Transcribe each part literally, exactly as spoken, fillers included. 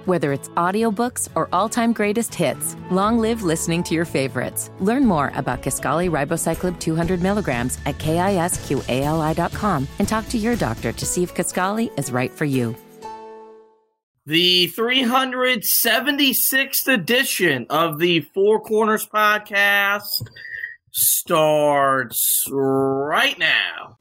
Whether it's audiobooks or all-time greatest hits, long live listening to your favorites. Learn more about Kisqali Ribociclib two hundred milligrams at kisqali dot com and talk to your doctor to see if Kisqali is right for you. The three hundred seventy-sixth edition of the Four Corners Podcast starts right now.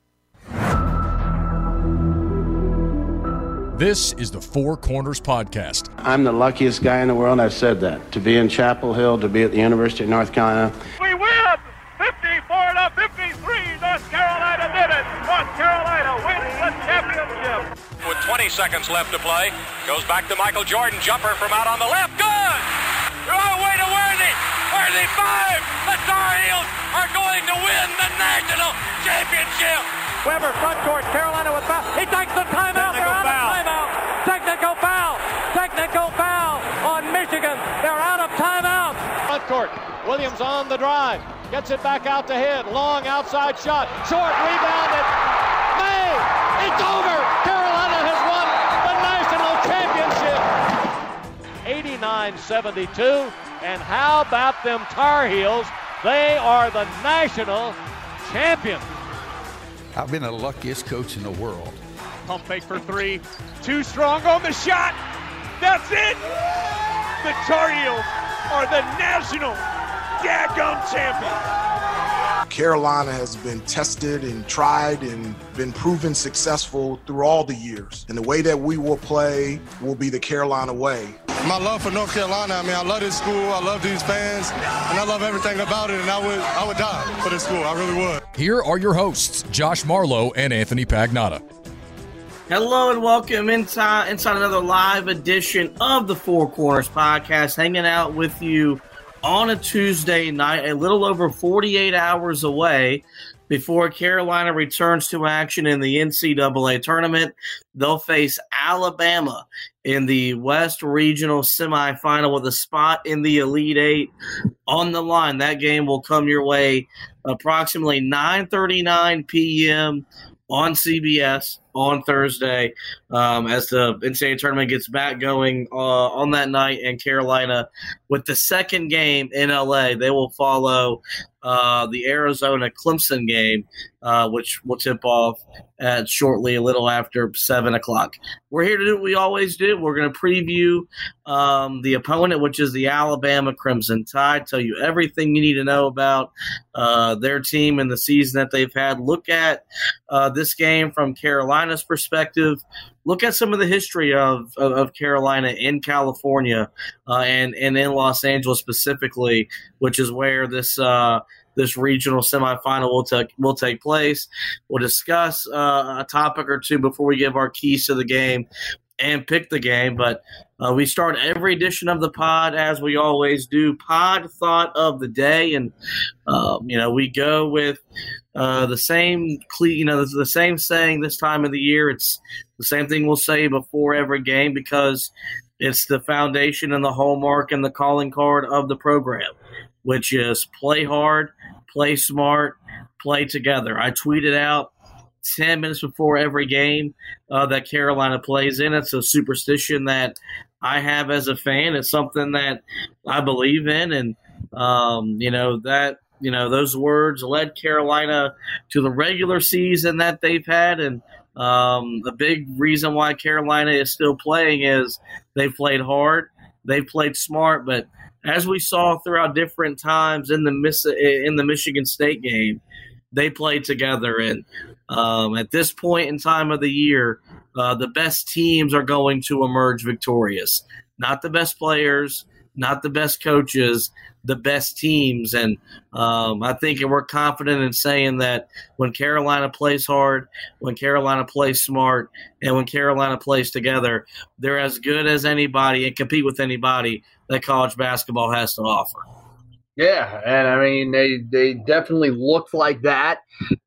This is the Four Corners Podcast. I'm the luckiest guy in the world, I've said that. To be in Chapel Hill, to be at the University of North Carolina. We win! fifty-four to fifty-three, North Carolina did it! North Carolina wins the championship! With twenty seconds left to play, goes back to Michael Jordan, jumper from out on the left, good! Oh, way to Worthy! Worthy five! The Tar Heels are going to win the national championship! Weber front court, Carolina with foul. He takes the timeout. They're out of timeout. Technical foul. Technical foul on Michigan. They're out of timeout. Front court. Williams on the drive. Gets it back out to hit. Long outside shot. Short rebounded. May. It's over. Carolina has won the national championship. eighty-nine seventy-two. And how about them Tar Heels? They are the national champions. I've been the luckiest coach in the world. Pump fake for three. Too strong on the shot. That's it. The Tar Heels are the national daggum champions. Carolina has been tested and tried and been proven successful through all the years. And the way that we will play will be the Carolina way. My love for North Carolina, I mean, I love this school, I love these fans, and I love everything about it, and I would I would die for this school, I really would. Here are your hosts, Josh Marlowe and Anthony Pagnotta. Hello and welcome inside, inside another live edition of the Four Corners Podcast, hanging out with you on a Tuesday night, a little over forty-eight hours away before Carolina returns to action in the N C double A tournament. They'll face Alabama in the West Regional semifinal with a spot in the Elite Eight on the line. That game will come your way approximately nine thirty-nine p.m. on C B S on Thursday um, as the N C double A tournament gets back going uh, on that night, and Carolina with the second game in L A. They will follow uh, the Arizona-Clemson game, uh, which will tip off at shortly a little after seven o'clock. We're here to do what we always do. We're going to preview um, the opponent, which is the Alabama Crimson Tide, tell you everything you need to know about uh, their team and the season that they've had. Look at uh, this game from Carolina's perspective. Look at some of the history of, of, of Carolina in California uh, and, and in Los Angeles specifically, which is where this uh, this regional semifinal will take will take place. We'll discuss uh, a topic or two before we give our keys to the game and pick the game. But uh, we start every edition of the pod, as we always do, pod thought of the day. And, um, you know, we go with uh, the same, you know, the same saying this time of the year. It's the same thing we'll say before every game because it's the foundation and the hallmark and the calling card of the program, which is play hard, play smart, play together. I tweeted out ten minutes before every game uh, that Carolina plays in. It's a superstition that I have as a fan. It's something that I believe in. And, um, you know, that, you know, those words led Carolina to the regular season that they've had. And um, the big reason why Carolina is still playing is they've played hard, they've played smart, but as we saw throughout different times in the Miss in the Michigan State game, they played together. And um, at this point in time of the year, uh, the best teams are going to emerge victorious. Not the best players, not the best coaches, the best teams. And um, I think we're confident in saying that when Carolina plays hard, when Carolina plays smart, and when Carolina plays together, they're as good as anybody and compete with anybody that college basketball has to offer. Yeah, and I mean, they they definitely looked like that.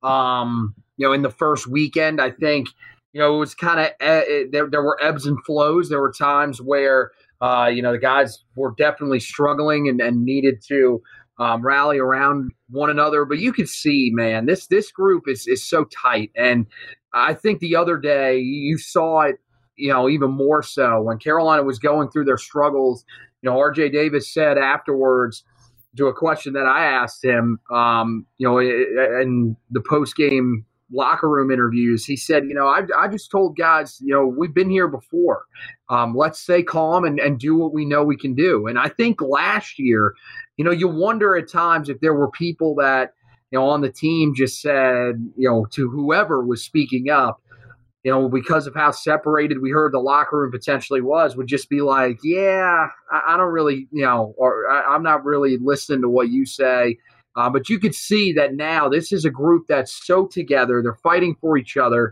Um, you know, in the first weekend, I think, you know, it was kind of uh, there. There were ebbs and flows. There were times where, uh, you know, the guys were definitely struggling and, and needed to um, rally around one another. But you could see, man, this this group is is so tight. And I think the other day you saw it you know, even more so when Carolina was going through their struggles. You know, R J Davis said afterwards to a question that I asked him, um, you know, in the post-game locker room interviews, he said, you know, I, I just told guys, you know, we've been here before. Um, let's stay calm and, and do what we know we can do. And I think last year, you know, you wonder at times if there were people that, you know, on the team just said, you know, to whoever was speaking up, you know, because of how separated we heard the locker room potentially was, would just be like, yeah, I, I don't really, you know, or I, I'm not really listening to what you say. Uh, but you could see that now this is a group that's so together. They're fighting for each other.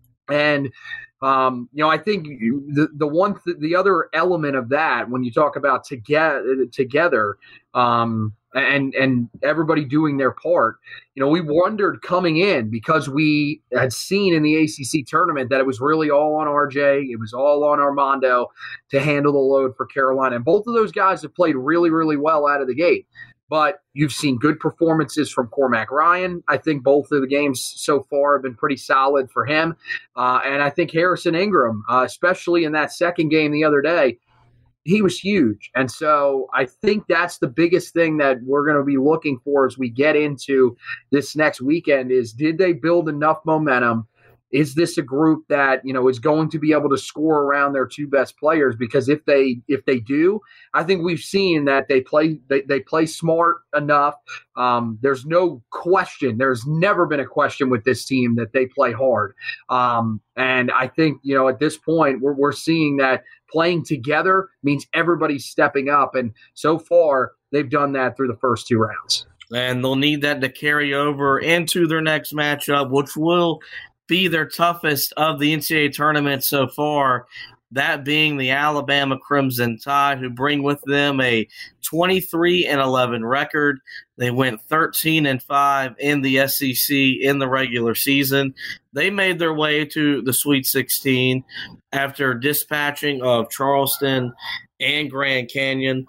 And, um, you know, I think the the one th- the other element of that, when you talk about together, together, um, and and everybody doing their part, you know, we wondered coming in because we had seen in the A C C tournament that it was really all on R J, it was all on Armando to handle the load for Carolina, and both of those guys have played really, really well out of the gate. But you've seen good performances from Cormac Ryan. I think both of the games so far have been pretty solid for him. Uh, and I think Harrison Ingram, uh, especially in that second game the other day, he was huge. And so I think that's the biggest thing that we're going to be looking for as we get into this next weekend is, did they build enough momentum? Is this a group that, you know, is going to be able to score around their two best players? Because if they if they do, I think we've seen that they play they, they play smart enough. Um, there's no question. There's never been a question with this team that they play hard. Um, and I think, you know, at this point, we're we're seeing that playing together means everybody's stepping up. And so far, they've done that through the first two rounds. And they'll need that to carry over into their next matchup, which will be their toughest of the N C double A tournament so far, that being the Alabama Crimson Tide, who bring with them a twenty-three and eleven record. They went thirteen and five in the S E C in the regular season. They made their way to the Sweet sixteen after dispatching of Charleston and Grand Canyon.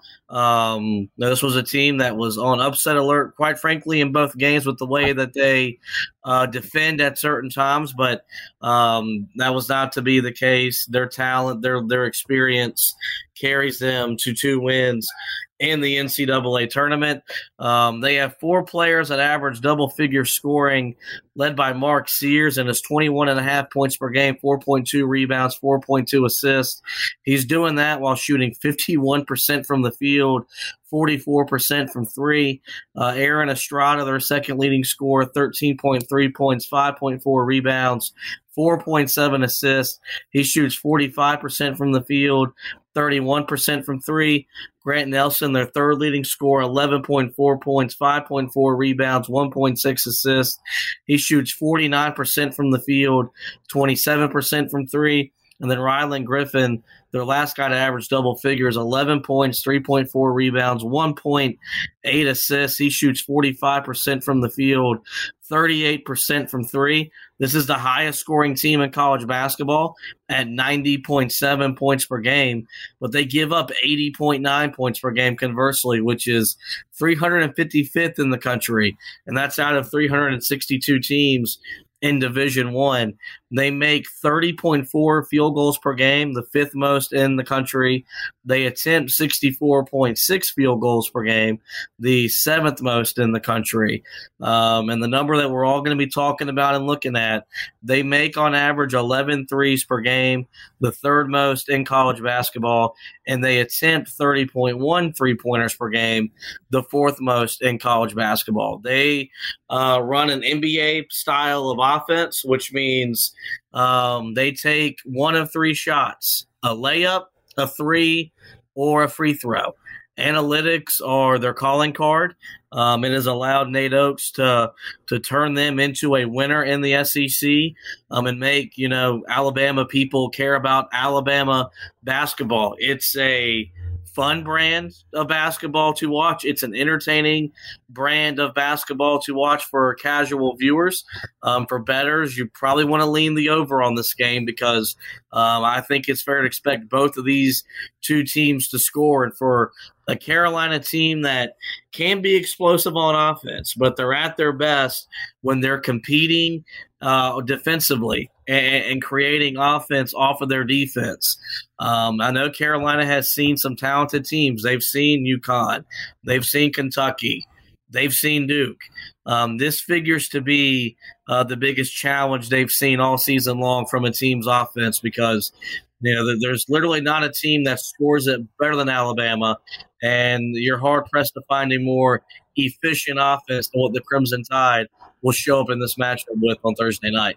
Um, this was a team that was on upset alert, quite frankly, in both games with the way that they uh, defend at certain times, but um, that was not to be the case. Their talent, their their experience carries them to two wins in the N C double A tournament. Um, they have four players that average double-figure scoring, led by Mark Sears and his twenty-one and a half points per game, four point two rebounds, four point two assists. He's doing that while shooting fifty-one percent from the field, forty-four percent from three. Uh, Aaron Estrada, their second leading scorer, thirteen point three points, five point four rebounds, four point seven assists. He shoots forty-five percent from the field, thirty-one percent from three. Grant Nelson, their third leading scorer, eleven point four points, five point four rebounds, one point six assists. He shoots forty-nine percent from the field, twenty-seven percent from three. And then Rylan Griffin, their last guy to average double figures, eleven points, three point four rebounds, one point eight assists. He shoots forty-five percent from the field, thirty-eight percent from three. This is the highest scoring team in college basketball at ninety point seven points per game, but they give up eighty point nine points per game conversely, which is three hundred fifty-fifth in the country, and that's out of three hundred sixty-two teams in Division One. They make thirty point four field goals per game, the fifth most in the country. They attempt sixty-four point six field goals per game, the seventh most in the country. Um, and the number that we're all going to be talking about and looking at, they make on average eleven threes per game, the third most in college basketball, and they attempt thirty point one three-pointers per game, the fourth most in college basketball. They uh, run an N B A style of offense, which means um, they take one of three shots, a layup, a three, or a free throw. Analytics are their calling card. Um, it has allowed Nate Oates to to turn them into a winner in the S E C um, and make, you know, Alabama people care about Alabama basketball. It's a fun brand of basketball to watch. It's an entertaining brand of basketball to watch for casual viewers. Um, for bettors, you probably want to lean the over on this game because um, I think it's fair to expect both of these two teams to score. And for a Carolina team that can be explosive on offense, but they're at their best when they're competing uh, defensively. and, and creating offense off of their defense. Um, I know Carolina has seen some talented teams. They've seen UConn. They've seen Kentucky. They've seen Duke. Um, this figures to be uh, the biggest challenge they've seen all season long from a team's offense because you know there's literally not a team that scores it better than Alabama, and you're hard-pressed to find a more efficient offense than what the Crimson Tide will show up in this matchup with on Thursday night.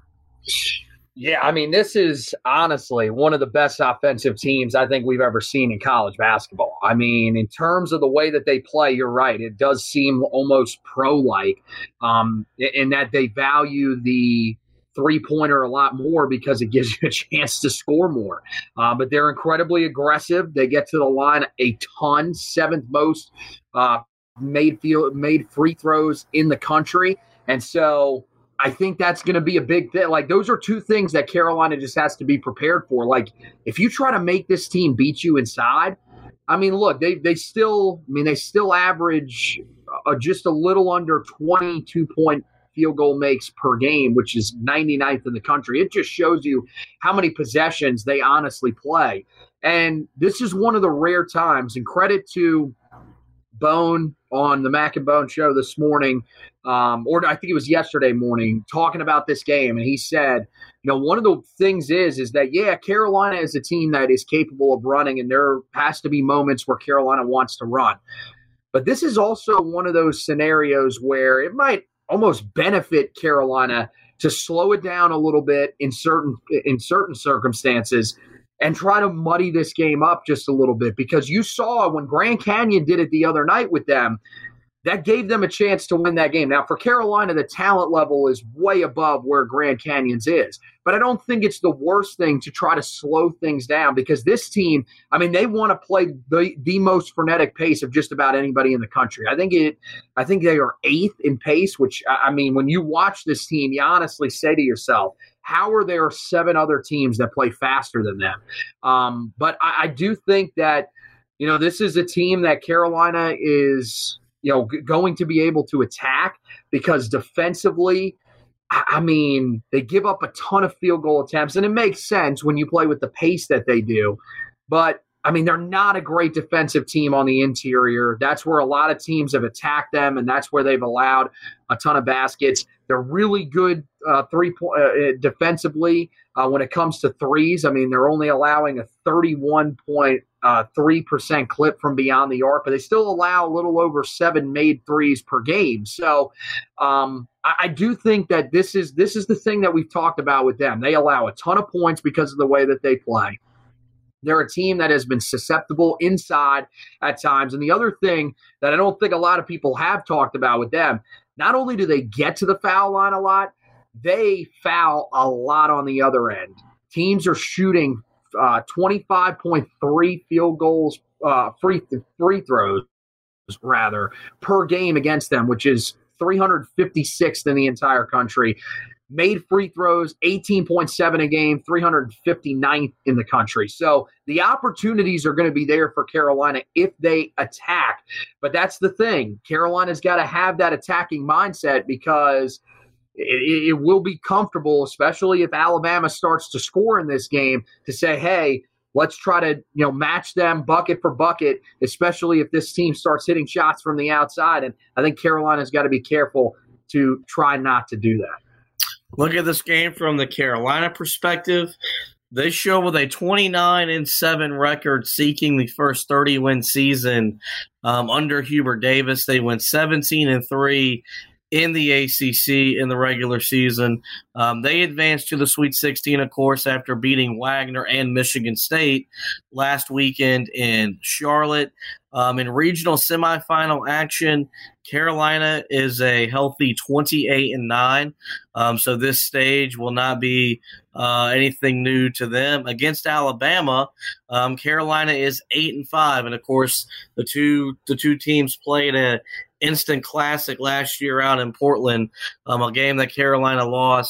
Yeah, I mean, this is honestly one of the best offensive teams I think we've ever seen in college basketball. I mean, in terms of the way that they play, you're right. It does seem almost pro-like um, in that they value the three-pointer a lot more because it gives you a chance to score more. Uh, but they're incredibly aggressive. They get to the line a ton, seventh most uh, made field, made free throws in the country. And so I think that's going to be a big thing. Like, those are two things that Carolina just has to be prepared for. Like, if you try to make this team beat you inside, I mean, look, they they still, I mean, they still average uh, just a little under twenty-two point field goal makes per game, which is ninety-ninth in the country. It just shows you how many possessions they honestly play. And this is one of the rare times, and credit to Bone on the Mac and Bone show this morning, um, or I think it was yesterday morning, talking about this game. And he said, you know, one of the things is, is that, yeah, Carolina is a team that is capable of running, and there has to be moments where Carolina wants to run. But this is also one of those scenarios where it might almost benefit Carolina to slow it down a little bit in certain in certain circumstances and try to muddy this game up just a little bit, because you saw when Grand Canyon did it the other night with them, that gave them a chance to win that game. Now, for Carolina, the talent level is way above where Grand Canyon's is. But I don't think it's the worst thing to try to slow things down, because this team, I mean, they want to play the, the most frenetic pace of just about anybody in the country. I think it. I think they are eighth in pace, which, I mean, when you watch this team, you honestly say to yourself, how are there seven other teams that play faster than them? Um, but I, I do think that, you know, this is a team that Carolina is – you know, going to be able to attack, because defensively, I mean, they give up a ton of field goal attempts, and it makes sense when you play with the pace that they do. But, I mean, they're not a great defensive team on the interior. That's where a lot of teams have attacked them, and that's where they've allowed a ton of baskets. They're really good uh, three point uh, defensively uh, when it comes to threes. I mean, they're only allowing a thirty-one point three percent clip from beyond the arc, but they still allow a little over seven made threes per game. So um, I, I do think that this is this is the thing that we've talked about with them. They allow a ton of points because of the way that they play. They're a team that has been susceptible inside at times. And the other thing that I don't think a lot of people have talked about with them, not only do they get to the foul line a lot, they foul a lot on the other end. Teams are shooting uh, twenty-five point three field goals, uh, free free throws, rather, per game against them, which is three hundred fifty-sixth in the entire country. Made free throws, eighteen point seven a game, three hundred fifty-ninth in the country. So the opportunities are going to be there for Carolina if they attack. But that's the thing. Carolina's got to have that attacking mindset, because it, it will be comfortable, especially if Alabama starts to score in this game, to say, hey, let's try to, you know, match them bucket for bucket, especially if this team starts hitting shots from the outside. And I think Carolina's got to be careful to try not to do that. Look at this game from the Carolina perspective. They show with a twenty-nine and seven record, seeking the first thirty-win season um, under Hubert Davis. They went seventeen and three in the A C C in the regular season. Um, they advanced to the Sweet sixteen, of course, after beating Wagner and Michigan State last weekend in Charlotte. Um, in regional semifinal action, Carolina is a healthy twenty-eight and nine. Um, so this stage will not be uh, anything new to them. Against Alabama, um, Carolina is eight and five, and of course, the two the two teams played a instant classic last year out in Portland, um, a game that Carolina lost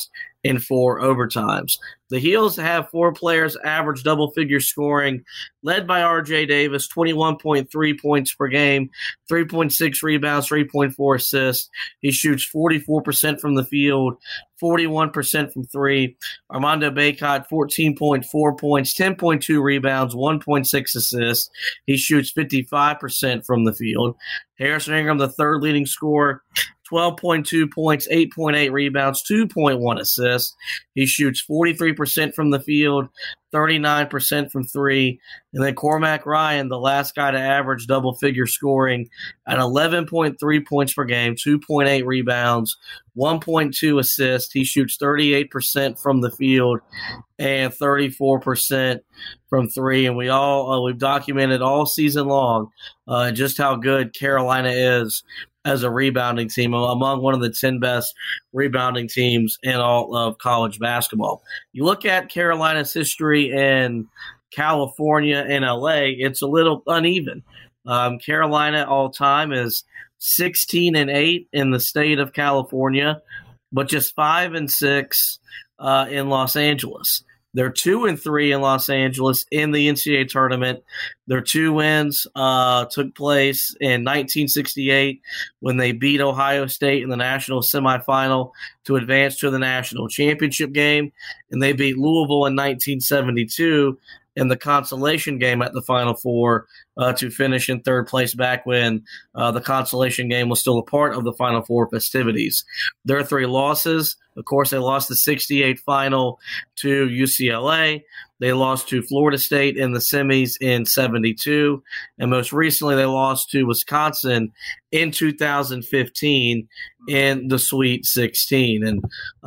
in four overtimes. The Heels have four players average double-figure scoring, led by R J Davis, twenty-one point three points per game, three point six rebounds, three point four assists. He shoots forty-four percent from the field, forty-one percent from three. Armando Bacot, fourteen point four points, ten point two rebounds, one point six assists. He shoots fifty-five percent from the field. Harrison Ingram, the third leading scorer, twelve point two points, eight point eight rebounds, two point one assists. He shoots forty-three percent from the field, thirty-nine percent from three. And then Cormac Ryan, the last guy to average double-figure scoring at eleven point three points per game, two point eight rebounds, one point two assists. He shoots thirty-eight percent from the field and thirty-four percent from three. And we all uh, we've documented all season long uh, just how good Carolina is as a rebounding team, among one of the ten best rebounding teams in all of college basketball. You look at Carolina's history in California and L A, it's a little uneven. Um, Carolina all time is sixteen and eight in the state of California, but just five and six uh, in Los Angeles. They're two and three in Los Angeles in the N C double A tournament. Their two wins uh, took place in nineteen sixty-eight when they beat Ohio State in the national semifinal to advance to the national championship game, and they beat Louisville in nineteen seventy-two in the consolation game at the Final Four uh, to finish in third place back when uh, the consolation game was still a part of the Final Four festivities. Their three losses, of course, they lost the sixty-eight final to U C L A. They lost to Florida State in the semis in seventy-two. And most recently, they lost to Wisconsin in two thousand fifteen in the Sweet sixteen. And,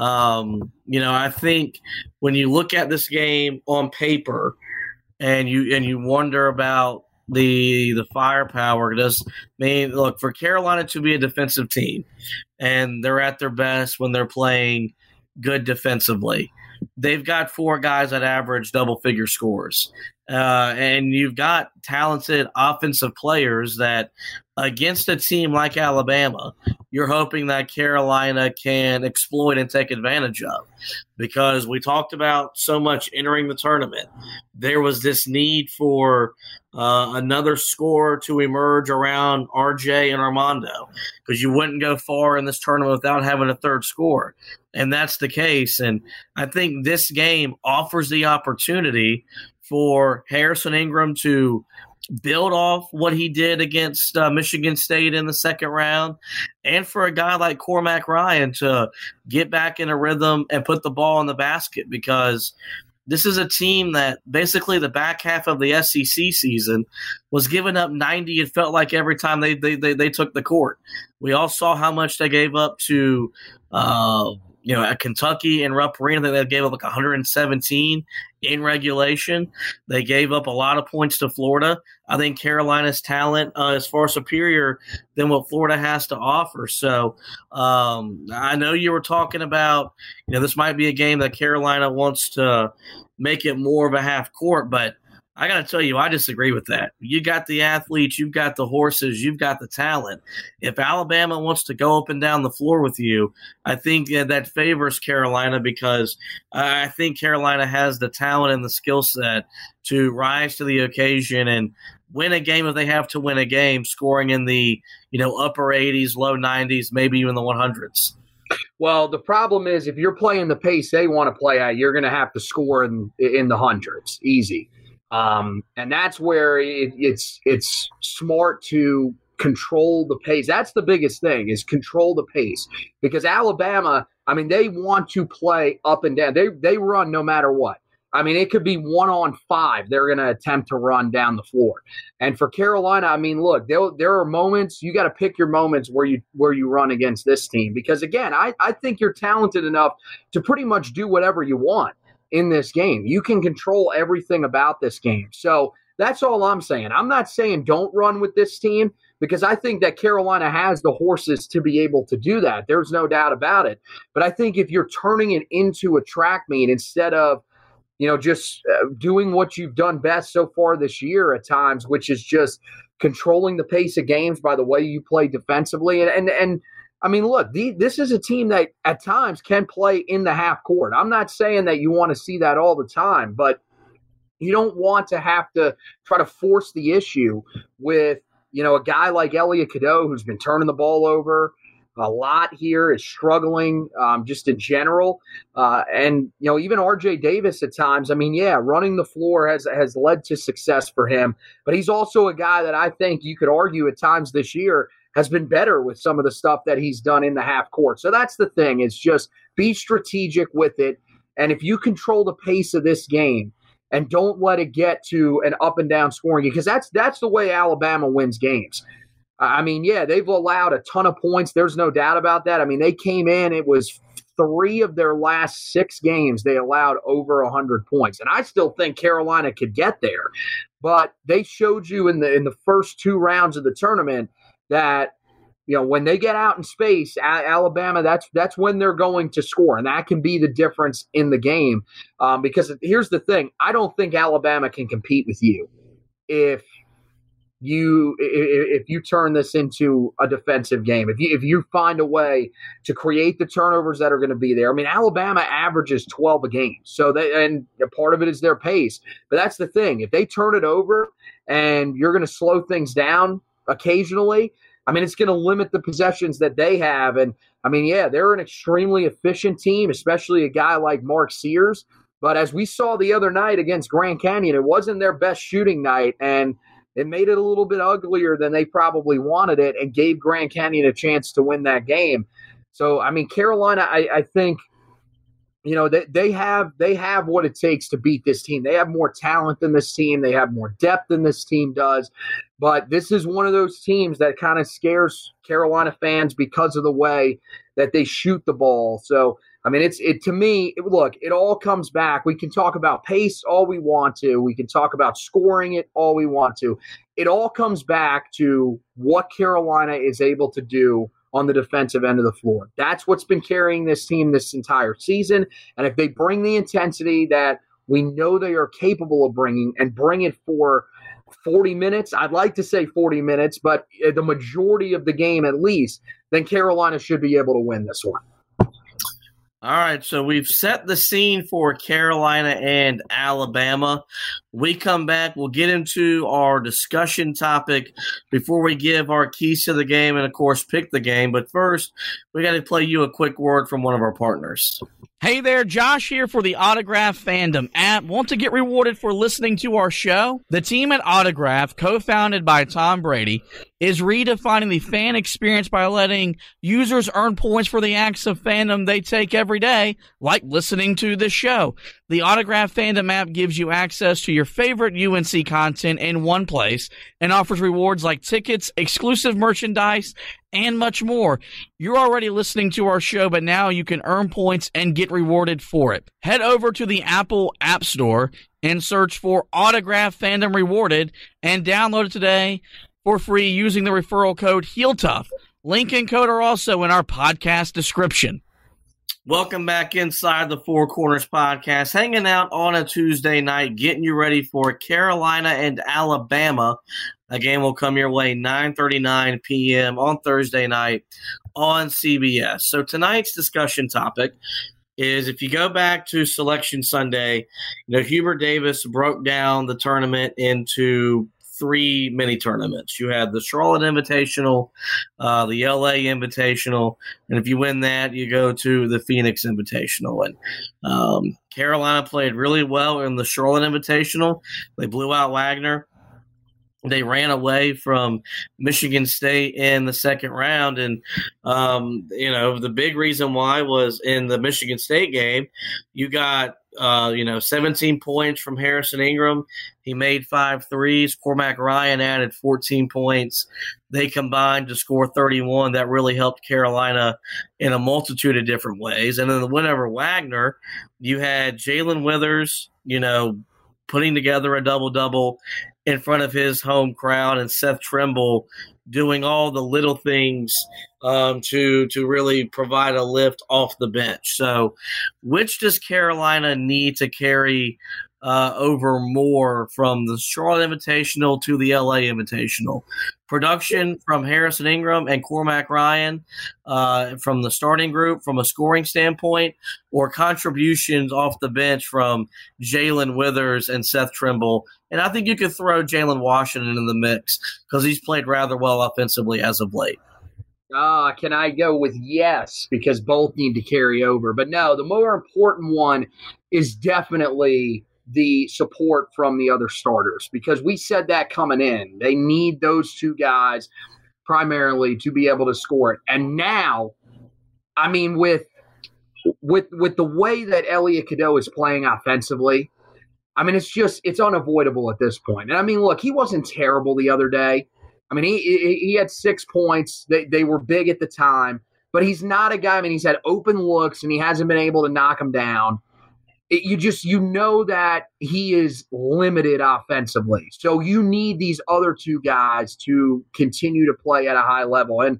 um, you know, I think when you look at this game on paper and you and you wonder about the the firepower, does mean look for Carolina to be a defensive team, and they're at their best when they're playing good defensively. They've got four guys that average double figure scores, uh, and you've got talented offensive players that against a team like Alabama, you're hoping that Carolina can exploit and take advantage of, because we talked about so much entering the tournament. There was this need for uh, another scorer to emerge around R J and Armando, because you wouldn't go far in this tournament without having a third scorer. And that's the case. And I think this game offers the opportunity for Harrison Ingram to build off what he did against uh, Michigan State in the second round, and for a guy like Cormac Ryan to get back in a rhythm and put the ball in the basket, because this is a team that basically the back half of the S E C season was giving up ninety, it felt like, every time they they they, they took the court. We all saw how much they gave up to uh, you know, at Kentucky and Rupp Arena. They gave up like one hundred seventeen in regulation. They gave up a lot of points to Florida. I think Carolina's talent uh, is far superior than what Florida has to offer. So um, I know you were talking about, you know, this might be a game that Carolina wants to make it more of a half court, but I got to tell you, I disagree with that. You got the athletes, you've got the horses, you've got the talent. If Alabama wants to go up and down the floor with you, I think uh, that favors Carolina, because I think Carolina has the talent and the skill set to rise to the occasion and win a game if they have to win a game, scoring in the, you know, upper eighties, low nineties, maybe even the one hundreds. Well, the problem is if you're playing the pace they want to play at, you're going to have to score in in the hundreds, easy. Um, and that's where it, it's it's smart to control the pace. That's the biggest thing, is control the pace. Because Alabama, I mean, they want to play up and down. They they run no matter what. I mean, it could be one on five. They're going to attempt to run down the floor. And for Carolina, I mean, look, there, there are moments, you got to pick your moments where you where you run against this team. Because, again, I, I think you're talented enough to pretty much do whatever you want in this game. You can control everything about this game. So that's all I'm saying. I'm not saying don't run with this team, because I think that Carolina has the horses to be able to do that. There's no doubt about it. But I think if you're turning it into a track meet instead of, you know, just uh, doing what you've done best so far this year at times, which is just controlling the pace of games by the way you play defensively. And, and, and I mean, look, the, this is a team that at times can play in the half court. I'm not saying that you want to see that all the time, but you don't want to have to try to force the issue with, you know, a guy like Elliot Cadeau who's been turning the ball over a lot here, is struggling um, just in general. Uh, and, you know, even R J Davis at times, I mean, yeah, running the floor has, has led to success for him. But he's also a guy that I think you could argue at times this year has been better with some of the stuff that he's done in the half court. So that's the thing, is just be strategic with it. And if you control the pace of this game and don't let it get to an up and down scoring, because that's that's the way Alabama wins games. I mean, yeah, they've allowed a ton of points. There's no doubt about that. I mean, they came in, it was three of their last six games they allowed over one hundred points. And I still think Carolina could get there. But they showed you in the in the first two rounds of the tournament that, you know, when they get out in space, Alabama, that's that's when they're going to score. And that can be the difference in the game. Um, because here's the thing. I don't think Alabama can compete with you if you if you turn this into a defensive game. If you if you find a way to create the turnovers that are going to be there. I mean, Alabama averages twelve a game. So they, and part of it is their pace. But that's the thing. If they turn it over and you're going to slow things down occasionally, I mean, it's going to limit the possessions that they have. And, I mean, yeah, they're an extremely efficient team, especially a guy like Mark Sears. But as we saw the other night against Grand Canyon, it wasn't their best shooting night, and it made it a little bit uglier than they probably wanted it and gave Grand Canyon a chance to win that game. So, I mean, Carolina, I, I think, you know, they, they have they have what it takes to beat this team. They have more talent than this team. They have more depth than this team does. But this is one of those teams that kind of scares Carolina fans because of the way that they shoot the ball. So, I mean, it's it to me, it, look, it all comes back. We can talk about pace all we want to. We can talk about scoring it all we want to. It all comes back to what Carolina is able to do on the defensive end of the floor. That's what's been carrying this team this entire season. And if they bring the intensity that we know they are capable of bringing and bring it for forty minutes, I'd like to say forty minutes, but the majority of the game at least, then Carolina should be able to win this one. All right, so we've set the scene for Carolina and Alabama. We come back, we'll get into our discussion topic before we give our keys to the game and, of course, pick the game. But first, we got to play you a quick word from one of our partners. Hey there, Josh here for the Autograph Fandom app. Want to get rewarded for listening to our show? The team at Autograph, co-founded by Tom Brady, is redefining the fan experience by letting users earn points for the acts of fandom they take every day, like listening to this show. The Autograph Fandom app gives you access to your favorite U N C content in one place and offers rewards like tickets, exclusive merchandise, and much more. You're already listening to our show, but now you can earn points and get rewarded for it. Head over to the Apple App Store and search for Autograph Fandom Rewarded and download it today for free using the referral code HeelTough. Link and code are also in our podcast description. Welcome back inside the Four Corners podcast, hanging out on a Tuesday night, getting you ready for Carolina and Alabama. A game will come your way nine thirty-nine p.m. on Thursday night on C B S. So tonight's discussion topic is, if you go back to Selection Sunday, you know, Hubert Davis broke down the tournament into three mini tournaments. You had the Charlotte Invitational, uh, the L A Invitational, and if you win that, you go to the Phoenix Invitational. And um, Carolina played really well in the Charlotte Invitational. They blew out Wagner. They ran away from Michigan State in the second round. And, um, you know, the big reason why was in the Michigan State game, you got, uh, you know, seventeen points from Harrison Ingram. He made five threes. Cormac Ryan added fourteen points. They combined to score thirty-one. That really helped Carolina in a multitude of different ways. And then the win over Wagner, you had Jalen Withers, you know, putting together a double-double in front of his home crowd, and Seth Trimble doing all the little things um, to to really provide a lift off the bench. So which does Carolina need to carry uh, over more from the Charlotte Invitational to the L A Invitational. Production from Harrison Ingram and Cormac Ryan uh, from the starting group from a scoring standpoint, or contributions off the bench from Jalen Withers and Seth Trimble. And I think you could throw Jalen Washington in the mix because he's played rather well offensively as of late. Uh, can I go with yes, because both need to carry over. But no, the more important one is definitely the support from the other starters, because we said that coming in. They need those two guys primarily to be able to score it. And now, I mean, with with with the way that Elliot Cadeau is playing offensively, I mean, it's just, it's unavoidable at this point. And I mean, look, he wasn't terrible the other day. I mean, he he, he had six points. They, they were big at the time, but he's not a guy, I mean, he's had open looks and he hasn't been able to knock them down. It, you just, you know that he is limited offensively. So you need these other two guys to continue to play at a high level. And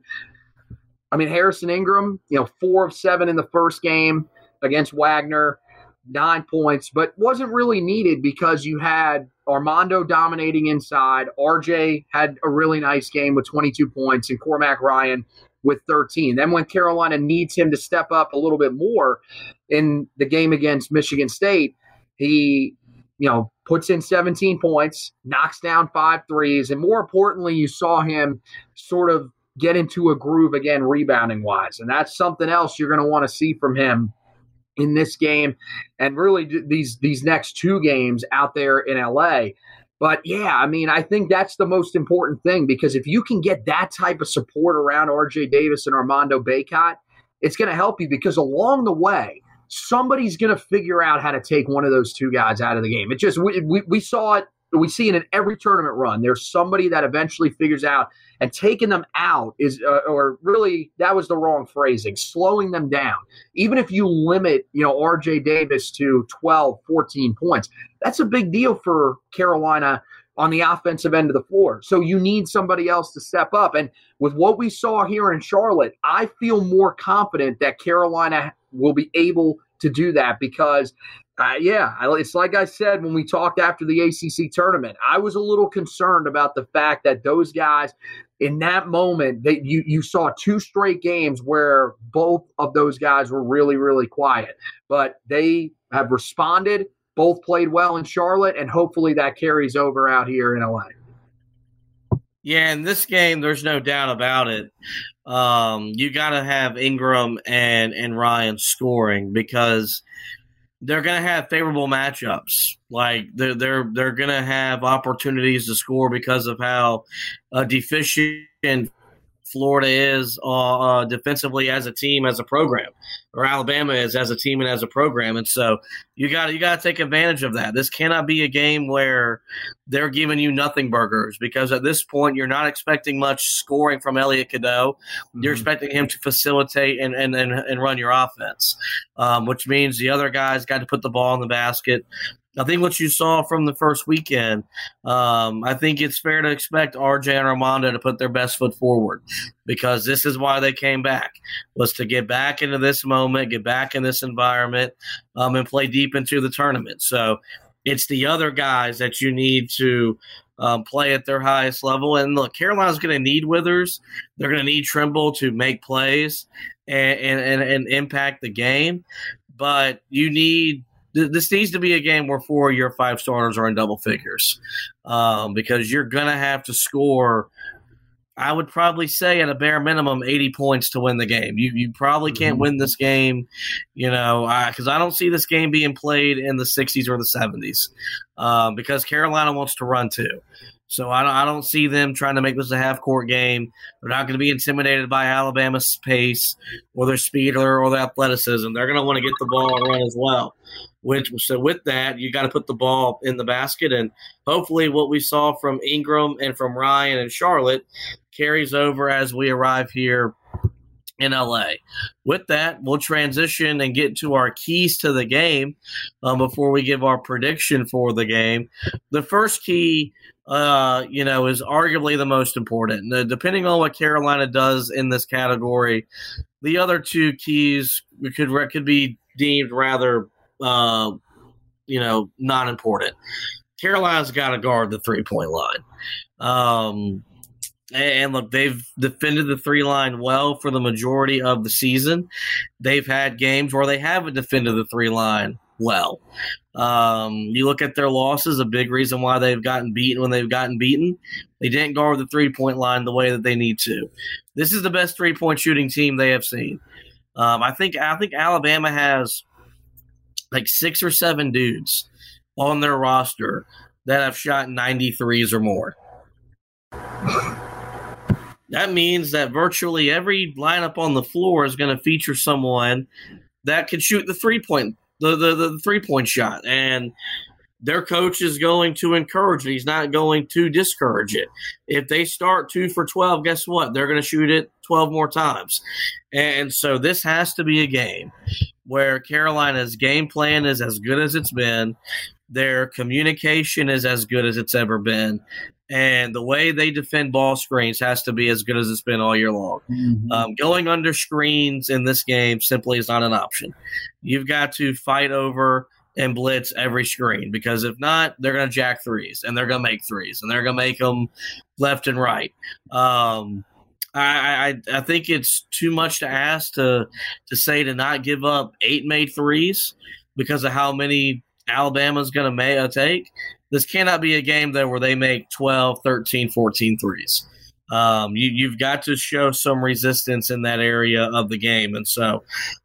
I mean, Harrison Ingram, you know, four of seven in the first game against Wagner, nine points, but wasn't really needed because you had Armando dominating inside. R J had a really nice game with twenty-two points and Cormac Ryan with thirteen. Then when Carolina needs him to step up a little bit more in the game against Michigan State, he, you know, puts in seventeen points, knocks down five threes, and more importantly, you saw him sort of get into a groove again rebounding wise. And that's something else you're going to want to see from him in this game and really these these next two games out there in L A. But, yeah, I mean, I think that's the most important thing, because if you can get that type of support around R J Davis and Armando Bacot, it's going to help you, because along the way, somebody's going to figure out how to take one of those two guys out of the game. It just we, we, we saw it. We see it in every tournament run. There's somebody that eventually figures out, and taking them out is, uh, or really, that was the wrong phrasing, slowing them down. Even if you limit, you know, R J Davis to twelve, fourteen points, that's a big deal for Carolina on the offensive end of the floor. So you need somebody else to step up. And with what we saw here in Charlotte, I feel more confident that Carolina will be able to do that, because Uh, yeah, it's like I said when we talked after the A C C tournament. I was a little concerned about the fact that those guys, in that moment, they, you, you saw two straight games where both of those guys were really, really quiet. But they have responded, both played well in Charlotte, and hopefully that carries over out here in L A. Yeah, in this game, there's no doubt about it. Um, you got to have Ingram and, and Ryan scoring, because – they're going to have favorable matchups. Like they're they're they're going to have opportunities to score because of how uh, deficient Florida is uh, uh, defensively as a team, as a program, or Alabama is as a team and as a program. And so you got you got to take advantage of that. This cannot be a game where they're giving you nothing burgers, because at this point you're not expecting much scoring from Elliot Cadeau. Mm-hmm. You're expecting him to facilitate and and and, and run your offense, um, which means the other guys got to put the ball in the basket. I think what you saw from the first weekend, um, I think it's fair to expect R J and Armando to put their best foot forward, because this is why they came back, was to get back into this moment, get back in this environment, um, and play deep into the tournament. So it's the other guys that you need to um, play at their highest level. And look, Carolina's going to need Withers. They're going to need Trimble to make plays and, and, and, and impact the game. But you need – this needs to be a game where four of your five starters are in double figures, um, because you're going to have to score, I would probably say at a bare minimum, eighty points to win the game. You you probably can't mm-hmm. win this game, you know, because I, I don't see this game being played in the sixties or the seventies, um, because Carolina wants to run too. So I don't, I don't see them trying to make this a half-court game. They're not going to be intimidated by Alabama's pace or their speed or, or their athleticism. They're going to want to get the ball and run as well. Which, so with that, you got to put the ball in the basket, and hopefully what we saw from Ingram and from Ryan and Charlotte carries over as we arrive here in L A. With that, we'll transition and get to our keys to the game um, before we give our prediction for the game. The first key – Uh, you know, is arguably the most important. Uh, depending on what Carolina does in this category, the other two keys could could be deemed rather uh, you know, not important. Carolina's got to guard the three-point line. Um, and, look, they've defended the three line well for the majority of the season. They've had games where they haven't defended the three line well. Um, you look at their losses, a big reason why they've gotten beaten when they've gotten beaten. They didn't guard the three-point line the way that they need to. This is the best three-point shooting team they have seen. Um, I think I think Alabama has like six or seven dudes on their roster that have shot ninety-threes or more. That means that virtually every lineup on the floor is going to feature someone that can shoot the three-point the, the, the three-point shot. And their coach is going to encourage it. He's not going to discourage it. If they start two for twelve, guess what? They're going to shoot it twelve more times. And so this has to be a game where Carolina's game plan is as good as it's been. Their communication is as good as it's ever been. And the way they defend ball screens has to be as good as it's been all year long. Mm-hmm. Um, going under screens in this game simply is not an option. You've got to fight over and blitz every screen, because if not, they're going to jack threes, and they're going to make threes, and they're going to make them left and right. Um, I, I I think it's too much to ask to to say to not give up eight made threes because of how many Alabama's going to may, uh, take. This cannot be a game though where they make twelve, thirteen, fourteen threes. Um, you, you've got to show some resistance in that area of the game. And so,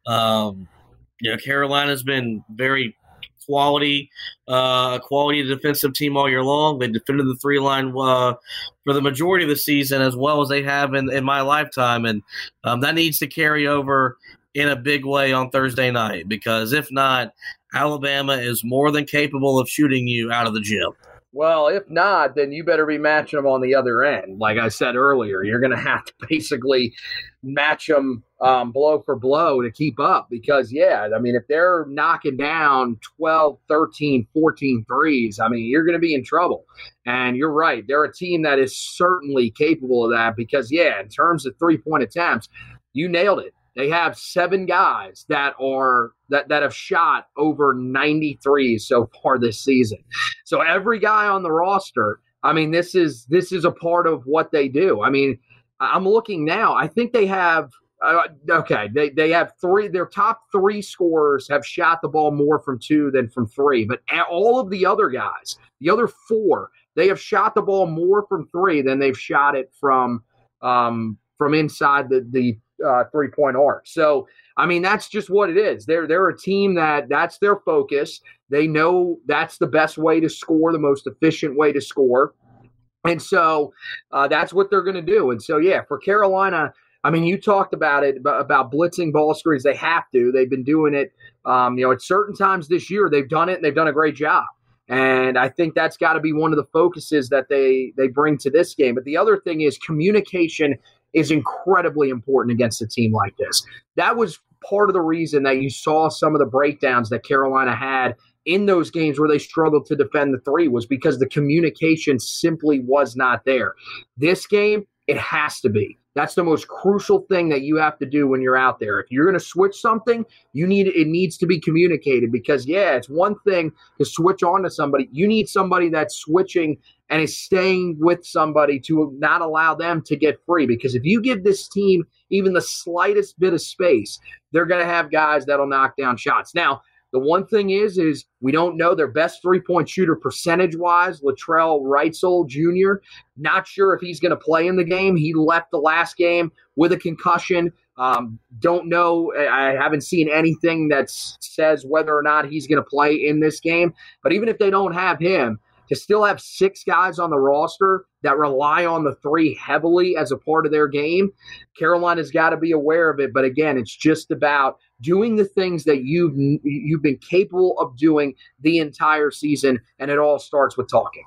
um, you know, Carolina's been very quality, uh, quality defensive team all year long. They defended the three line uh, for the majority of the season as well as they have in, in my lifetime. And um, that needs to carry over in a big way on Thursday night, because if not, Alabama is more than capable of shooting you out of the gym. Well, if not, then you better be matching them on the other end. Like I said earlier, you're going to have to basically match them um, blow for blow to keep up because, yeah, I mean, if they're knocking down twelve, thirteen, fourteen threes, I mean, you're going to be in trouble. And you're right. They're a team that is certainly capable of that because, yeah, in terms of three-point attempts, you nailed it. They have seven guys that are that, that have shot over ninety-threes so far this season. So every guy on the roster, I mean, this is this is a part of what they do. I mean, I'm looking now. I think they have uh, okay. They they have three. Their top three scorers have shot the ball more from two than from three. But all of the other guys, the other four, they have shot the ball more from three than they've shot it from um, from inside the the. Uh, three-point arc. So, I mean, that's just what it is. They're they're a team that that's their focus. They know that's the best way to score, the most efficient way to score. And so uh, that's what they're going to do. And so, yeah, for Carolina, I mean, you talked about it, about, about blitzing ball screens. They have to. They've been doing it, um, you know, at certain times this year. They've done it, and they've done a great job. And I think that's got to be one of the focuses that they they bring to this game. But the other thing is communication is incredibly important against a team like this. That was part of the reason that you saw some of the breakdowns that Carolina had in those games where they struggled to defend the three, was because the communication simply was not there. This game, it has to be. That's the most crucial thing that you have to do when you're out there. If you're going to switch something, you need it needs to be communicated because, yeah, it's one thing to switch on to somebody. You need somebody that's switching and is staying with somebody to not allow them to get free, because if you give this team even the slightest bit of space, they're going to have guys that'll knock down shots. Now, the one thing is, is we don't know their best three-point shooter percentage-wise, Latrell Wrightsell Junior Not sure if he's going to play in the game. He left the last game with a concussion. Um, don't know. I haven't seen anything that says whether or not he's going to play in this game. But even if they don't have him, to still have six guys on the roster that rely on the three heavily as a part of their game, Carolina's got to be aware of it. But again, it's just about doing the things that you've you've been capable of doing the entire season, and it all starts with talking.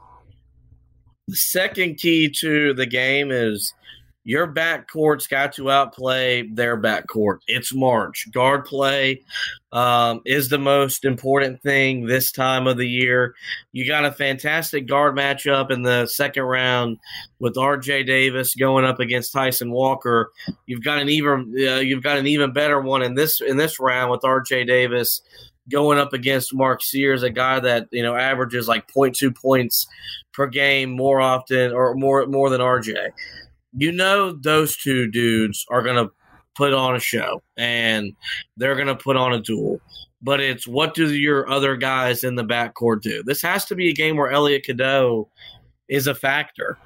The second key to the game is your backcourt's got to outplay their backcourt. It's March. Guard play um, is the most important thing this time of the year. You got a fantastic guard matchup in the second round with R J Davis going up against Tyson Walker. You've got an even uh, you've got an even better one in this in this round with R J Davis going up against Mark Sears, a guy that, you know, averages like point two points per game more often or more more than R J. You know those two dudes are going to put on a show, and they're going to put on a duel. But it's what do your other guys in the backcourt do? This has to be a game where Elliot Cadeau is a factor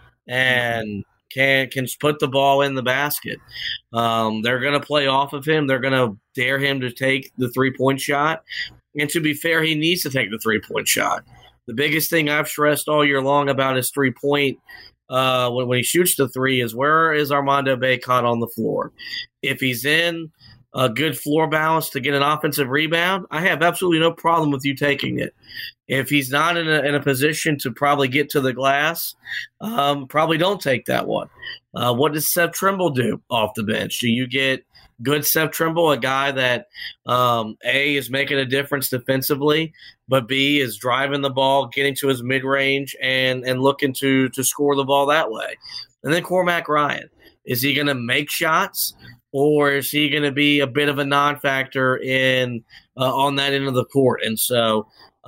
and can can put the ball in the basket. Um, they're going to play off of him. They're going to dare him to take the three-point shot. And to be fair, he needs to take the three-point shot. The biggest thing I've stressed all year long about his three-point uh, when, when he shoots the three is where is Armando Bacot on the floor? If he's in a good floor balance to get an offensive rebound, I have absolutely no problem with you taking it. If he's not in a, in a position to probably get to the glass, um, probably don't take that one. Uh, what does Seth Trimble do off the bench? Do you get good Seth Trimble, a guy that, um, A, is making a difference defensively, but B, is driving the ball, getting to his mid-range, and, and looking to, to score the ball that way? And then Cormac Ryan. Is he going to make shots? Or is he going to be a bit of a non-factor in uh, on that end of the court? And so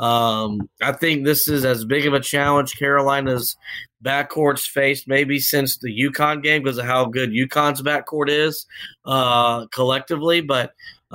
um, I think this is as big of a challenge Carolina's backcourt's faced maybe since the UConn game because of how good UConn's backcourt is uh, collectively. But,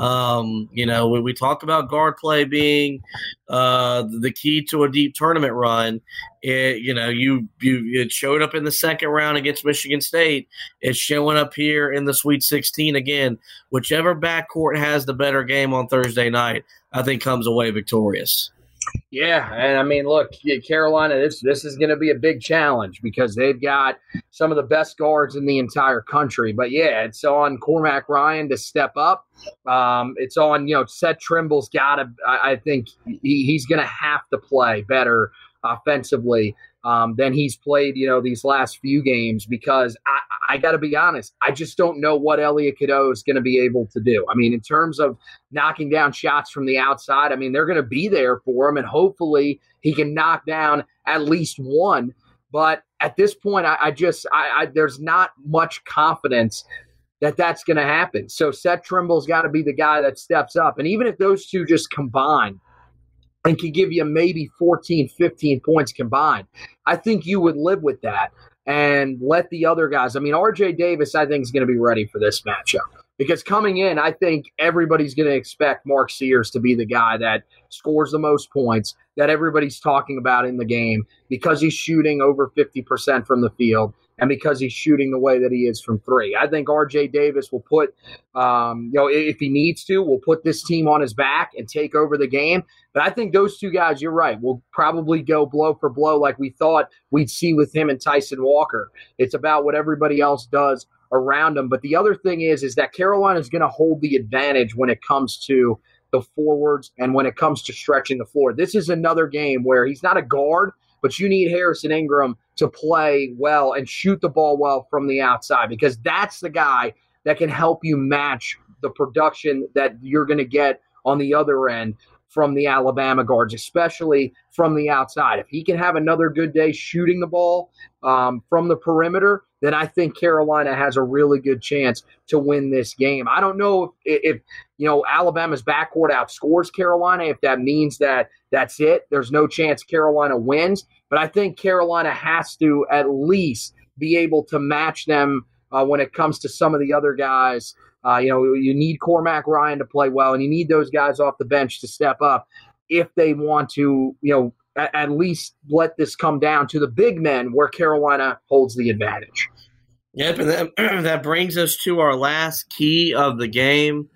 um, you know, when we talk about guard play being uh, the key to a deep tournament run, it, you know, you, you it showed up in the second round against Michigan State. It's showing up here in the Sweet sixteen again. Whichever backcourt has the better game on Thursday night, I think comes away victorious. Yeah, and I mean, look, Carolina, this this is going to be a big challenge because they've got some of the best guards in the entire country. But, yeah, it's on Cormac Ryan to step up. Um, it's on, you know, Seth Trimble's got to – I think he, he's going to have to play better offensively um, than he's played, you know, these last few games because I, I got to be honest, I just don't know what Elliot Cadeau is going to be able to do. I mean, in terms of knocking down shots from the outside, I mean, they're going to be there for him, and hopefully he can knock down at least one. But at this point, I, I just I, I, there's not much confidence that that's going to happen. So Seth Trimble's got to be the guy that steps up. And even if those two just combine and can give you maybe fourteen, fifteen points combined, I think you would live with that and let the other guys. I mean, R J Davis, I think, is going to be ready for this matchup because coming in, I think everybody's going to expect Mark Sears to be the guy that scores the most points, that everybody's talking about in the game because he's shooting over fifty percent from the field and because he's shooting the way that he is from three. I think R J Davis will put, um, you know, if he needs to, will put this team on his back and take over the game. But I think those two guys, you're right, will probably go blow for blow like we thought we'd see with him and Tyson Walker. It's about what everybody else does around him. But the other thing is, is that Carolina is going to hold the advantage when it comes to the forwards and when it comes to stretching the floor. This is another game where he's not a guard, but you need Harrison Ingram to play well and shoot the ball well from the outside because that's the guy that can help you match the production that you're going to get on the other end from the Alabama guards, especially from the outside. If he can have another good day shooting the ball um, from the perimeter, then I think Carolina has a really good chance to win this game. I don't know if, if you know, Alabama's backcourt outscores Carolina, if that means that that's it. There's no chance Carolina wins. But I think Carolina has to at least be able to match them uh, when it comes to some of the other guys. Uh, you know, you need Cormac Ryan to play well, and you need those guys off the bench to step up if they want to, you know, at, at least let this come down to the big men where Carolina holds the advantage. Yep, and that, that brings us to our last key of the game,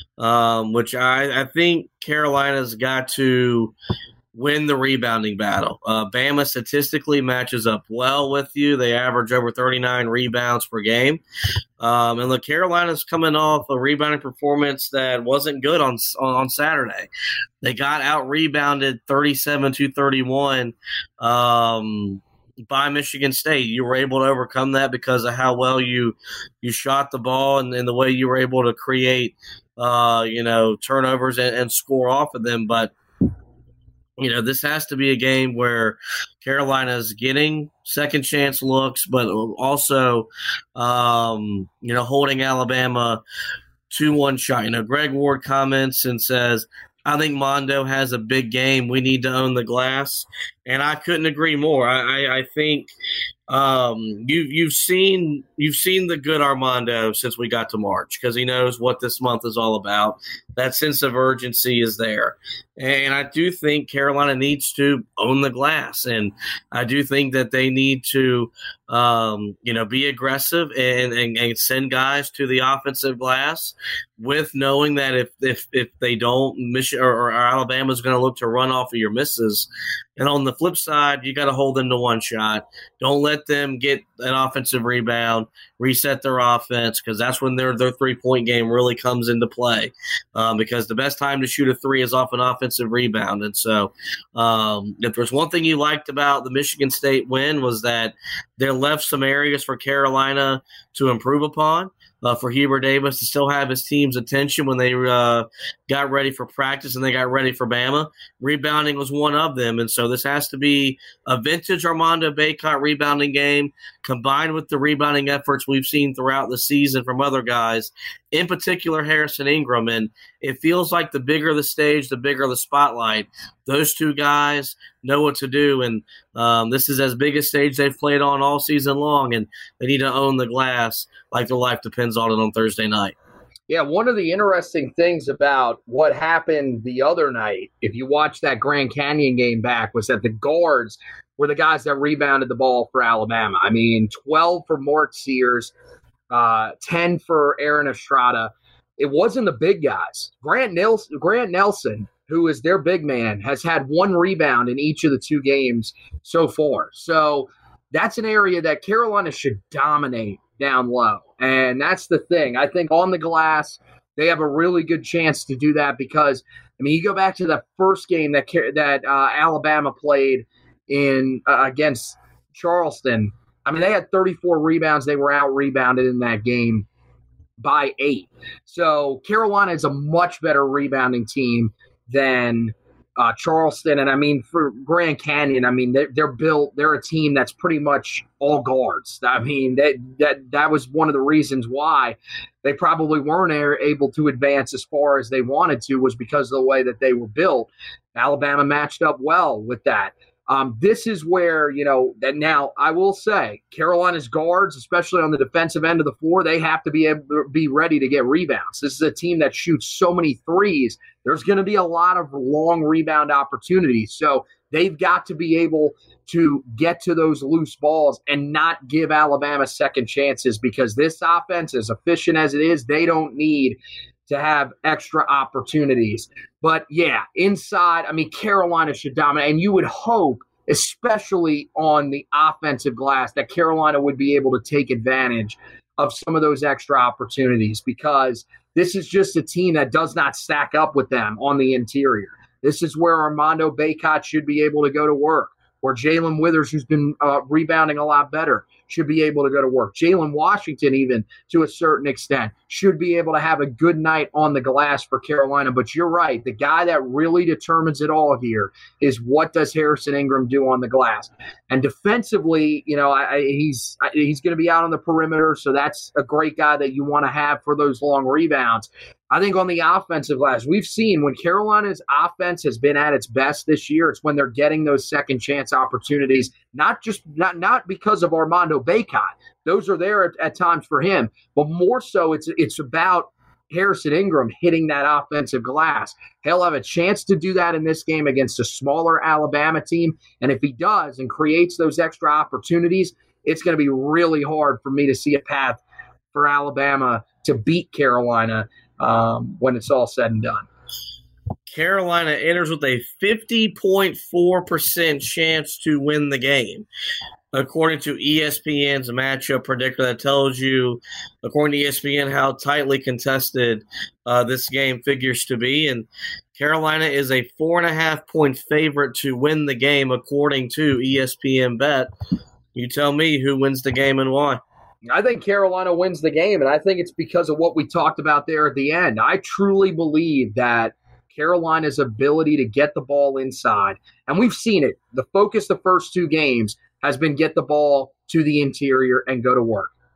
um, which I, I think Carolina's got to win the rebounding battle. Uh, Bama statistically matches up well with you. They average over thirty-nine rebounds per game. Um, and look, Carolina's coming off a rebounding performance that wasn't good on on Saturday. They got out-rebounded thirty-seven to thirty-one um, by Michigan State. You were able to overcome that because of how well you you shot the ball and, and the way you were able to create uh, you know, turnovers and, and score off of them. But you know, this has to be a game where Carolina's getting second chance looks, but also, um, you know, holding Alabama to one shot. You know, Greg Ward comments and says, I think Mondo has a big game. We need to own the glass, and I couldn't agree more. I, I, I think um, you, you've seen you've seen the good Armando since we got to March because he knows what this month is all about. That sense of urgency is there, and I do think Carolina needs to own the glass, and I do think that they need to, um, you know, be aggressive and, and, and send guys to the offensive glass with knowing that if if, if they don't, Michigan or, or Alabama is going to look to run off of your misses. And on the flip side, you got to hold them to one shot. Don't let them get an offensive rebound, reset their offense, because that's when their their three-point game really comes into play. Um, because the best time to shoot a three is off an offensive rebound. And so um, if there's one thing you liked about the Michigan State win was that there left some areas for Carolina to improve upon. Uh, for Hubert Davis to still have his team's attention when they uh, got ready for practice and they got ready for Bama. Rebounding was one of them, and so this has to be a vintage Armando Bacot rebounding game combined with the rebounding efforts we've seen throughout the season from other guys, in particular Harrison Ingram. And it feels like the bigger the stage, the bigger the spotlight. Those two guys know what to do, and um, this is as big a stage they've played on all season long, and they need to own the glass like their life depends on it on Thursday night. Yeah, one of the interesting things about what happened the other night, if you watch that Grand Canyon game back, was that the guards were the guys that rebounded the ball for Alabama. I mean, twelve for Mark Sears, uh, ten for Aaron Estrada. It wasn't the big guys. Grant Nelson, Grant Nelson, who is their big man, has had one rebound in each of the two games so far. So that's an area that Carolina should dominate down low. And that's the thing. I think on the glass, they have a really good chance to do that because, I mean, you go back to the first game that that uh, Alabama played in uh, against Charleston. I mean, they had thirty-four rebounds. They were out-rebounded in that game by eight. So Carolina is a much better rebounding team than uh, Charleston. And, I mean, for Grand Canyon, I mean, they're, they're built – they're a team that's pretty much all guards. I mean, that, that that was one of the reasons why they probably weren't able to advance as far as they wanted to was because of the way that they were built. Alabama matched up well with that. Um, this is where, you know, that now I will say Carolina's guards, especially on the defensive end of the floor, they have to be able to be ready to get rebounds. This is a team that shoots so many threes. There's going to be a lot of long rebound opportunities. So they've got to be able to get to those loose balls and not give Alabama second chances because this offense, as efficient as it is, they don't need to have extra opportunities. But, yeah, inside, I mean, Carolina should dominate. And you would hope, especially on the offensive glass, that Carolina would be able to take advantage of some of those extra opportunities because this is just a team that does not stack up with them on the interior. This is where Armando Bacot should be able to go to work, where Jalen Withers, who's been uh, rebounding a lot better, should be able to go to work. Jalen Washington, even to a certain extent, should be able to have a good night on the glass for Carolina. But you're right. The guy that really determines it all here is what does Harrison Ingram do on the glass. And defensively, you know, I, I, he's I, he's going to be out on the perimeter, so that's a great guy that you want to have for those long rebounds. I think on the offensive glass, we've seen when Carolina's offense has been at its best this year, it's when they're getting those second chance opportunities, not just not, not because of Armando Bacot. Those are there at, at times for him, but more so it's it's about Harrison Ingram hitting that offensive glass. He'll have a chance to do that in this game against a smaller Alabama team, and if he does and creates those extra opportunities, it's going to be really hard for me to see a path for Alabama to beat Carolina Um, when it's all said and done. Carolina enters with a fifty point four percent chance to win the game, according to E S P N's matchup predictor that tells you, according to E S P N, how tightly contested uh, this game figures to be. And Carolina is a four and a half point favorite to win the game, according to E S P N Bet. You tell me who wins the game and why. I think Carolina wins the game, and I think it's because of what we talked about there at the end. I truly believe that Carolina's ability to get the ball inside, and we've seen it. The focus the first two games has been get the ball to the interior and go to work.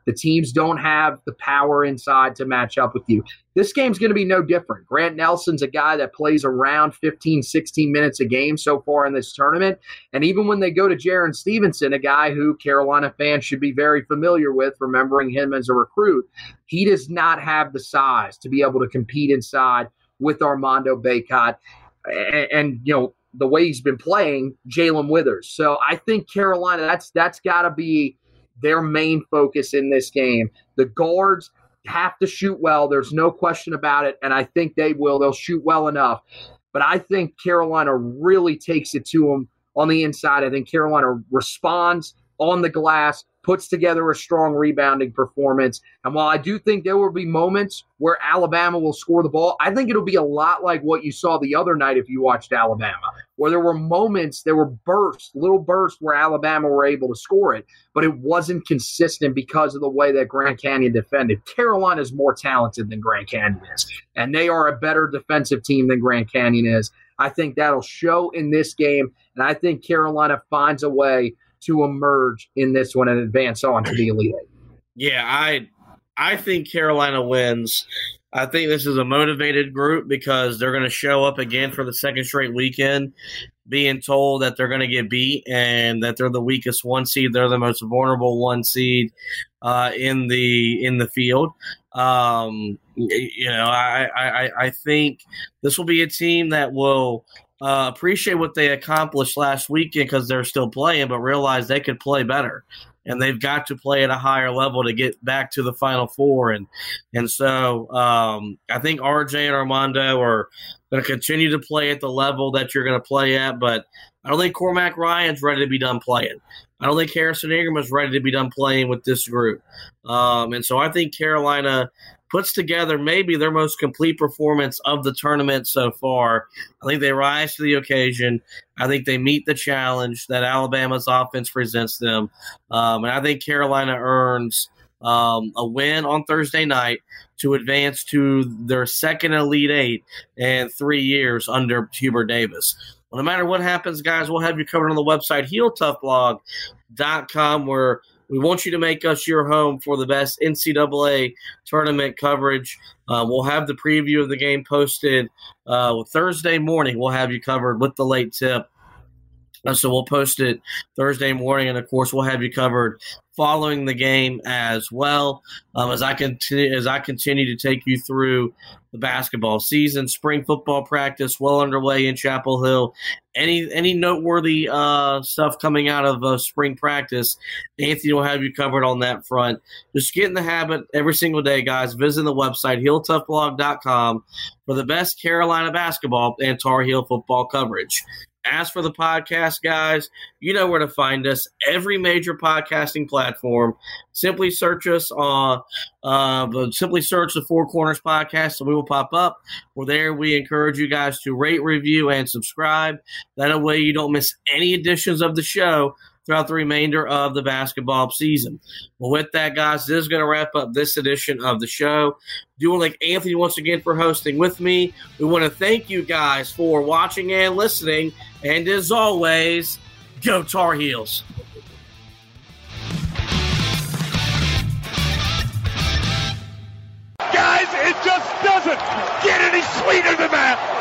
The teams don't have the power inside to match up with you. This game's going to be no different. Grant Nelson's a guy that plays around fifteen, sixteen minutes a game so far in this tournament. And even when they go to Jaron Stevenson, a guy who Carolina fans should be very familiar with, remembering him as a recruit, he does not have the size to be able to compete inside with Armando Bacot. And, and you know, the way he's been playing, Jalen Withers. So I think Carolina, that's that's got to be their main focus in this game. The guards have to shoot well. There's no question about it, and I think they will. They'll shoot well enough. But I think Carolina really takes it to them on the inside. I think Carolina responds on the glass, puts together a strong rebounding performance. And while I do think there will be moments where Alabama will score the ball, I think it'll be a lot like what you saw the other night if you watched Alabama, where there were moments, there were bursts, little bursts where Alabama were able to score it, but it wasn't consistent because of the way that Grand Canyon defended. Carolina is more talented than Grand Canyon is, and they are a better defensive team than Grand Canyon is. I think that'll show in this game, and I think Carolina finds a way to emerge in this one and advance on to the Elite Eight. Yeah, I I think Carolina wins. I think this is a motivated group because they're going to show up again for the second straight weekend being told that they're going to get beat and that they're the weakest one seed. They're the most vulnerable one seed uh, in the in the field. Um, you know, I, I, I think this will be a team that will – Uh, appreciate what they accomplished last weekend because they're still playing, but realize they could play better. And they've got to play at a higher level to get back to the Final Four. And and so um, I think R J and Armando are going to continue to play at the level that you're going to play at, but I don't think Cormac Ryan's ready to be done playing. I don't think Harrison Ingram is ready to be done playing with this group. Um, and so I think Carolina puts together maybe their most complete performance of the tournament so far. I think they rise to the occasion. I think they meet the challenge that Alabama's offense presents them. Um, and I think Carolina earns um, a win on Thursday night to advance to their second Elite Eight in three years under Hubert Davis. Well, no matter what happens, guys, we'll have you covered on the website, heel tough blog dot com, where we want you to make us your home for the best N C double A tournament coverage. Uh, we'll have the preview of the game posted uh, Thursday morning. We'll have you covered with the late tip. Uh, so we'll post it Thursday morning, and, of course, we'll have you covered following the game as well um, as I continue as I continue to take you through the basketball season. Spring football practice well underway in Chapel Hill. Any any noteworthy uh, stuff coming out of uh, spring practice, Anthony will have you covered on that front. Just get in the habit every single day, guys. Visit the website, heel tough blog dot com, for the best Carolina basketball and Tar Heel football coverage. As for the podcast, guys, you know where to find us. Every major podcasting platform. Simply search us on, uh, simply search the Four Corners Podcast, and we will pop up. We're there. We encourage you guys to rate, review, and subscribe. That way you don't miss any editions of the show throughout the remainder of the basketball season. Well, with that, guys, this is going to wrap up this edition of the show. Do want to thank Anthony once again for hosting with me. We want to thank you guys for watching and listening. And as always, go Tar Heels. Guys, it just doesn't get any sweeter than that.